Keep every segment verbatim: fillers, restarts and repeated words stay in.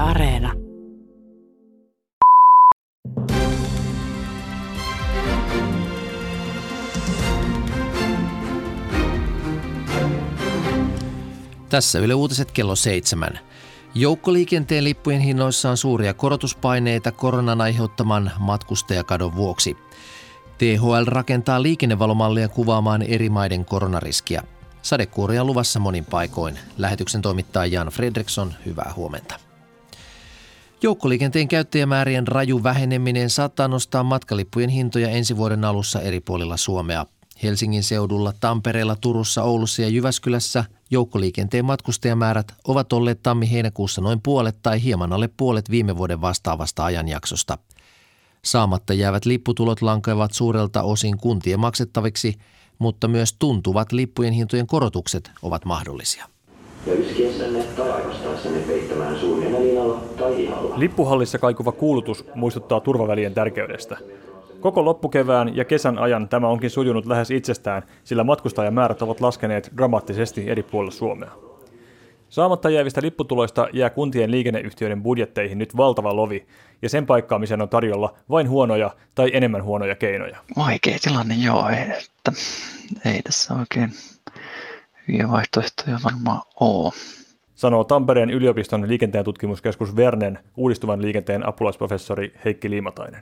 Areena. Tässä Yle Uutiset kello seitsemän. Joukkoliikenteen lippujen hinnoissa on suuria korotuspaineita koronan aiheuttaman matkustajakadon vuoksi. T H L rakentaa liikennevalomallia kuvaamaan eri maiden koronariskiä. Sadekuuria luvassa monin paikoin. Lähetyksen toimittaja Jan Fredriksson, hyvää huomenta. Joukkoliikenteen käyttäjämäärien raju väheneminen saattaa nostaa matkalippujen hintoja ensi vuoden alussa eri puolilla Suomea. Helsingin seudulla, Tampereella, Turussa, Oulussa ja Jyväskylässä joukkoliikenteen matkustajamäärät ovat olleet tammi-heinäkuussa noin puolet tai hieman alle puolet viime vuoden vastaavasta ajanjaksosta. Saamatta jäävät lipputulot lankeavat suurelta osin kuntien maksettaviksi, mutta myös tuntuvat lippujen hintojen korotukset ovat mahdollisia. Lippuhallissa kaikuva kuulutus muistuttaa turvavälien tärkeydestä. Koko loppukevään ja kesän ajan tämä onkin sujunut lähes itsestään, sillä matkustajamäärät ovat laskeneet dramaattisesti eri puolilla Suomea. Saamatta jäävistä lipputuloista jää kuntien liikenneyhtiöiden budjetteihin nyt valtava lovi, ja sen paikkaamiseen on tarjolla vain huonoja tai enemmän huonoja keinoja. Vaikea tilanne, joo, ei, että ei tässä oikein hyviä vaihtoehtoja varmaan ole. Sanoo Tampereen yliopiston liikenteen tutkimuskeskus Vernen uudistuvan liikenteen apulaisprofessori Heikki Liimatainen.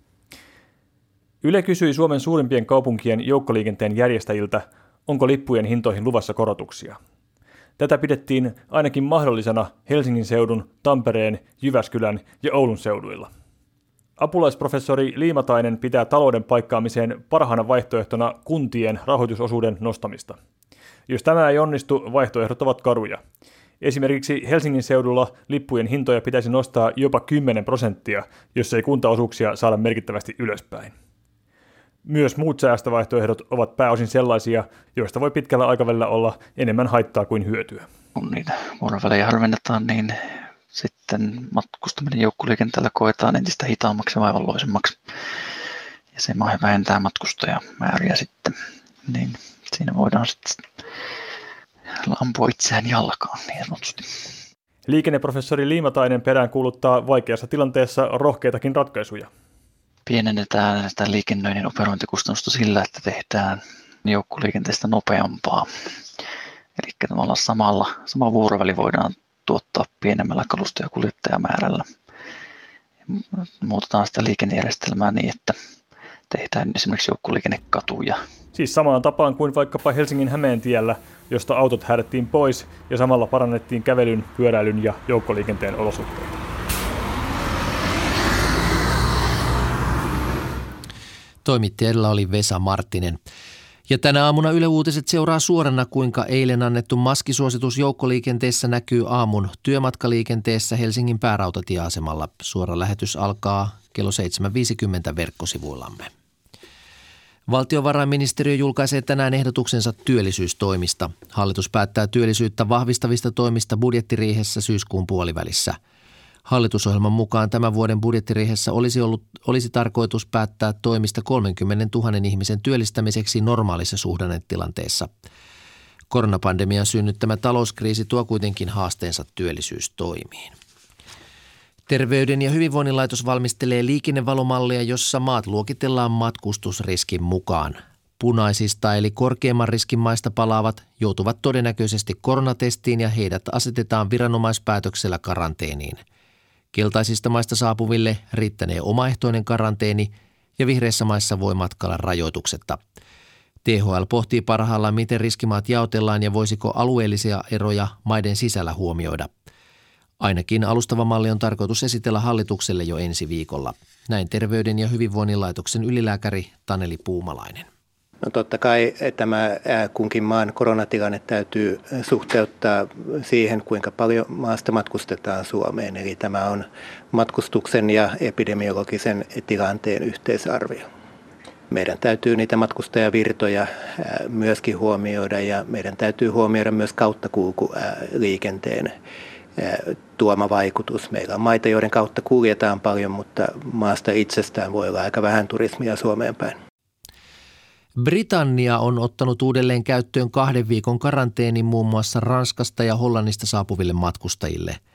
Yle kysyi Suomen suurimpien kaupunkien joukkoliikenteen järjestäjiltä, onko lippujen hintoihin luvassa korotuksia. Tätä pidettiin ainakin mahdollisena Helsingin seudun, Tampereen, Jyväskylän ja Oulun seuduilla. Apulaisprofessori Liimatainen pitää talouden paikkaamiseen parhaana vaihtoehtona kuntien rahoitusosuuden nostamista. Jos tämä ei onnistu, vaihtoehdot ovat karuja. Esimerkiksi Helsingin seudulla lippujen hintoja pitäisi nostaa jopa kymmenen prosenttia, jos ei kuntaosuuksia saada merkittävästi ylöspäin. Myös muut säästövaihtoehdot ovat pääosin sellaisia, joista voi pitkällä aikavälillä olla enemmän haittaa kuin hyötyä. Kun niitä vuorovälejä harvennetaan, niin sitten matkustaminen joukkoliikenteellä koetaan entistä hitaammaksi ja vaivalloisemmaksi. Ja se vähentää matkustajamääriä sitten. Niin siinä voidaan sitten ampua itseään jalkaan niin sanotusti. Liikenneprofessori Liimatainen peräänkuuluttaa vaikeassa tilanteessa rohkeitakin ratkaisuja. Pienennetään sitä liikennöinnin operointikustannusta sillä, että tehdään joukkoliikenteestä nopeampaa. Eli tavallaan samalla, sama vuoroväli voidaan tuottaa pienemmällä kalusto- ja kuljettajamäärällä. Muutetaan sitä liikennejärjestelmää niin, että tehdään esimerkiksi joukkoliikennekatuja. Siis samaan tapaan kuin vaikkapa Helsingin Hämeentiellä, josta autot häädettiin pois ja samalla parannettiin kävelyn, pyöräilyn ja joukkoliikenteen olosuhteita. Toimittajalla oli Vesa Marttinen. Ja tänä aamuna Yle Uutiset seuraa suorana, kuinka eilen annettu maskisuositus joukkoliikenteessä näkyy aamun työmatkaliikenteessä Helsingin päärautatieasemalla. Suora lähetys alkaa kello seitsemän viisikymmentä verkkosivuillamme. Valtiovarainministeriö julkaisee tänään ehdotuksensa työllisyystoimista. Hallitus päättää työllisyyttä vahvistavista toimista budjettiriihessä syyskuun puolivälissä. Hallitusohjelman mukaan tämän vuoden budjettiriihessä olisi, ollut, olisi tarkoitus päättää toimista kolmekymmentätuhatta ihmisen työllistämiseksi normaalissa suhdannetilanteessa. Koronapandemian synnyttämä talouskriisi tuo kuitenkin haasteensa työllisyystoimiin. Terveyden ja hyvinvoinnin laitos valmistelee liikennevalomallia, jossa maat luokitellaan matkustusriskin mukaan. Punaisista eli korkeamman riskin maista palaavat joutuvat todennäköisesti koronatestiin ja heidät asetetaan viranomaispäätöksellä karanteeniin. Keltaisista maista saapuville riittänee omaehtoinen karanteeni ja vihreissä maissa voi matkalla rajoituksetta. T H L pohtii parhaillaan, miten riskimaat jaotellaan ja voisiko alueellisia eroja maiden sisällä huomioida. Ainakin alustava malli on tarkoitus esitellä hallitukselle jo ensi viikolla. Näin Terveyden ja hyvinvoinnin laitoksen ylilääkäri Taneli Puumalainen. No totta kai tämä kunkin maan koronatilanne täytyy suhteuttaa siihen, kuinka paljon maasta matkustetaan Suomeen. Eli tämä on matkustuksen ja epidemiologisen tilanteen yhteisarvio. Meidän täytyy niitä matkustajavirtoja myöskin huomioida ja meidän täytyy huomioida myös kauttakulkuliikenteen tuoma vaikutus. Meillä on maita, joiden kautta kuljetaan paljon, mutta maasta itsestään voi olla aika vähän turismia Suomeen päin. Britannia on ottanut uudelleen käyttöön kahden viikon karanteenin muun muassa Ranskasta ja Hollannista saapuville matkustajille.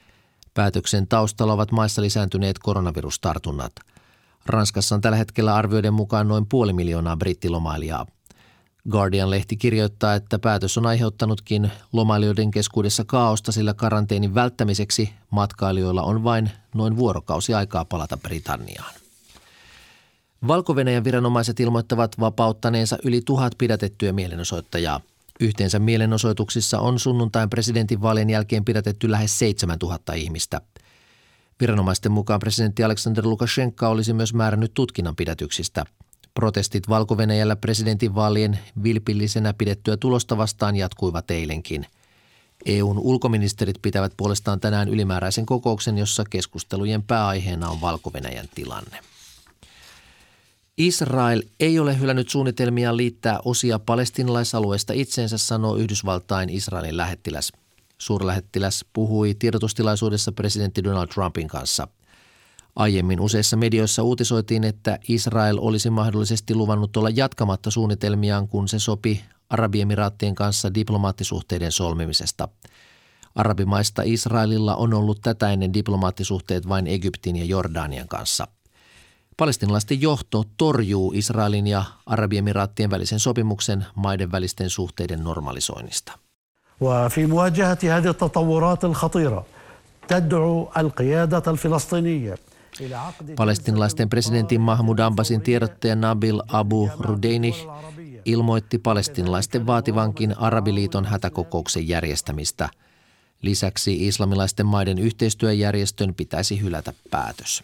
Päätöksen taustalla ovat maissa lisääntyneet koronavirustartunnat. Ranskassa on tällä hetkellä arvioiden mukaan noin puoli miljoonaa brittilomailijaa. Guardian-lehti kirjoittaa, että päätös on aiheuttanutkin lomailijoiden keskuudessa kaaosta, sillä karanteenin välttämiseksi matkailijoilla on vain noin vuorokausi aikaa palata Britanniaan. Valko-Venäjän viranomaiset ilmoittavat vapauttaneensa yli tuhat pidätettyä mielenosoittajaa. Yhteensä mielenosoituksissa on sunnuntain presidentinvaalien jälkeen pidätetty lähes seitsemäntuhatta ihmistä. Viranomaisten mukaan presidentti Alexander Lukashenka olisi myös määrännyt tutkinnan pidätyksistä. Protestit Valko-Venäjällä presidentinvaalien vilpillisenä pidettyä tulosta vastaan jatkuivat eilenkin. E U:n ulkoministerit pitävät puolestaan tänään ylimääräisen kokouksen, jossa keskustelujen pääaiheena on Valko-Venäjän tilanne. Israel ei ole hylännyt suunnitelmia liittää osia palestiinalaisalueesta itseensä, sanoo Yhdysvaltain Israelin lähettiläs. Suurlähettiläs puhui tiedotustilaisuudessa presidentti Donald Trumpin kanssa. Aiemmin useissa medioissa uutisoitiin, että Israel olisi mahdollisesti luvannut olla jatkamatta suunnitelmiaan, kun se sopi Arabiemiraattien kanssa diplomaattisuhteiden solmimisesta. Arabimaista Israelilla on ollut tätä ennen diplomaattisuhteet vain Egyptin ja Jordanian kanssa. Palestiinalaisten johto torjuu Israelin ja Arabiemiraattien välisen sopimuksen maiden välisten suhteiden normalisoinnista. وفي مواجهة هذه التطورات الخطيرة تدعو القيادة الفلسطينية. Palestiinalaisten presidentin Mahmoud Abbasin tiedottaja Nabil Abu Rudeinih ilmoitti palestiinalaisten vaativankin Arabiliiton hätäkokouksen järjestämistä. Lisäksi islamilaisten maiden yhteistyöjärjestön pitäisi hylätä päätös.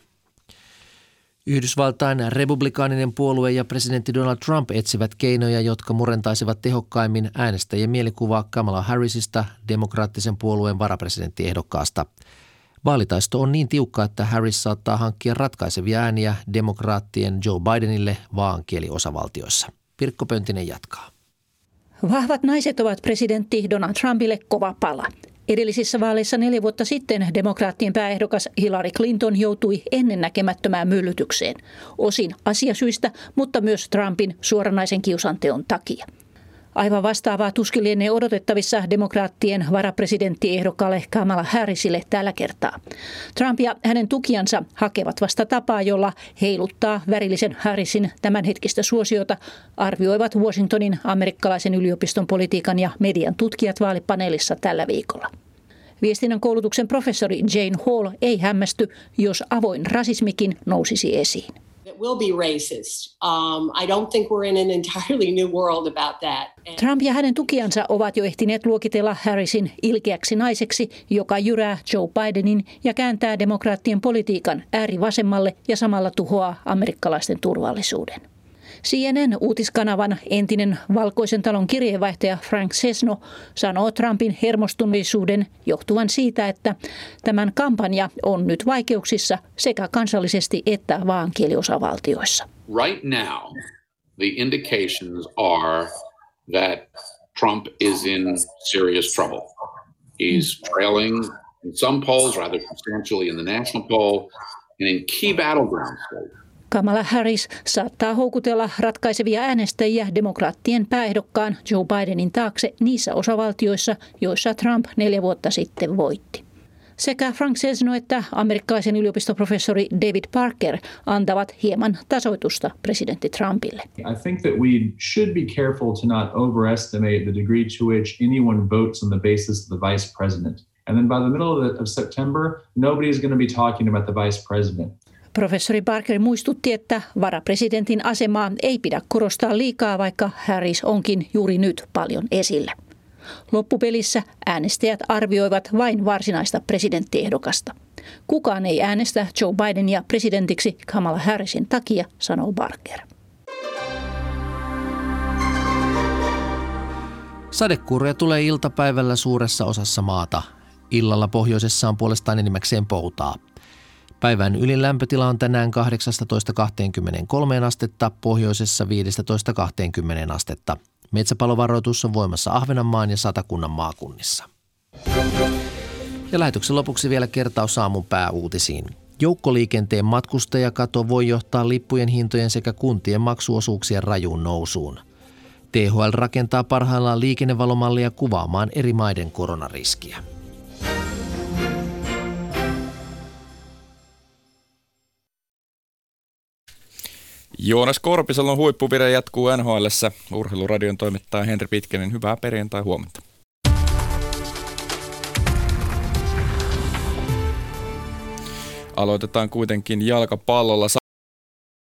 Yhdysvaltain republikaaninen puolue ja presidentti Donald Trump etsivät keinoja, jotka murentaisivat tehokkaimmin äänestäjien mielikuvaa Kamala Harrisista, demokraattisen puolueen varapresidenttiehdokkaasta. Vaalitaisto on niin tiukka, että Harris saattaa hankkia ratkaisevia ääniä demokraattien Joe Bidenille vaankieliosavaltioissa. Pirkko Pöntinen jatkaa. Vahvat naiset ovat presidentti Donald Trumpille kova pala. Edellisissä vaaleissa neljä vuotta sitten demokraattien pääehdokas Hillary Clinton joutui ennennäkemättömään myllytykseen. Osin asiasyistä, mutta myös Trumpin suoranaisen kiusanteon takia. Aivan vastaavaa tuskin lienee odotettavissa demokraattien varapresidenttiehdokkaalle Kamala Harrisille tällä kertaa. Trump ja hänen tukijansa hakevat vasta tapaa, jolla heiluttaa värillisen Harrisin tämänhetkistä suosiota, arvioivat Washingtonin amerikkalaisen yliopiston politiikan ja median tutkijat vaalipaneelissa tällä viikolla. Viestinnän koulutuksen professori Jane Hall ei hämmästy, jos avoin rasismikin nousisi esiin. It will be racist. Um, I don't think we're in an entirely new world about that. Trump ja hänen tukijansa ovat jo ehtineet luokitella Harrisin ilkeäksi naiseksi, joka jyrää Joe Bidenin ja kääntää demokraattien politiikan äärivasemmalle ja samalla tuhoaa amerikkalaisten turvallisuuden. C N N-uutiskanavan entinen Valkoisen talon kirjeenvaihtaja Frank Sesno sanoo Trumpin hermostuneisuuden johtuvan siitä, että tämän kampanja on nyt vaikeuksissa sekä kansallisesti että vaankieliosavaltioissa. Right now, the indications are that Trump is in serious trouble. He's trailing in some polls rather substantially in the national poll and in key battleground states. Kamala Harris saattaa houkutella ratkaisevia äänestäjiä demokraattien pääehdokkaan Joe Bidenin taakse niissä osavaltioissa, joissa Trump neljä vuotta sitten voitti. Sekä Frank Sesno että amerikkalaisen yliopistoprofessori David Parker antavat hieman tasoitusta presidentti Trumpille. I think that we should be careful to not overestimate the degree to which anyone votes on the basis of the vice president. And then by the middle of, the, of September, nobody is going to be talking about the vice president. Professori Parker muistutti, että varapresidentin asemaa ei pidä korostaa liikaa, vaikka Harris onkin juuri nyt paljon esillä. Loppupelissä äänestäjät arvioivat vain varsinaista presidenttiehdokasta. Kukaan ei äänestä Joe Bidenia presidentiksi Kamala Harrisin takia, sanoo Parker. Sadekuuroja tulee iltapäivällä suuressa osassa maata. Illalla pohjoisessa on puolestaan enimmäkseen poutaa. Päivän ylin lämpötila on tänään kahdeksastatoista kaksikymmentäkolme astetta, pohjoisessa viisitoista kaksikymmentä astetta. Metsäpalovaroitus on voimassa Ahvenanmaan ja Satakunnan maakunnissa. Ja lähetyksen lopuksi vielä kertaus aamun pääuutisiin. Joukkoliikenteen matkustajakato voi johtaa lippujen hintojen sekä kuntien maksuosuuksien rajuun nousuun. T H L rakentaa parhaillaan liikennevalomallia kuvaamaan eri maiden koronariskiä. Joonas Korpisellon huippuvire jatkuu N H L:ssä. Urheiluradion toimittaja Henri Pitkänen, hyvää perjantai huomenta. Aloitetaan kuitenkin jalkapallolla.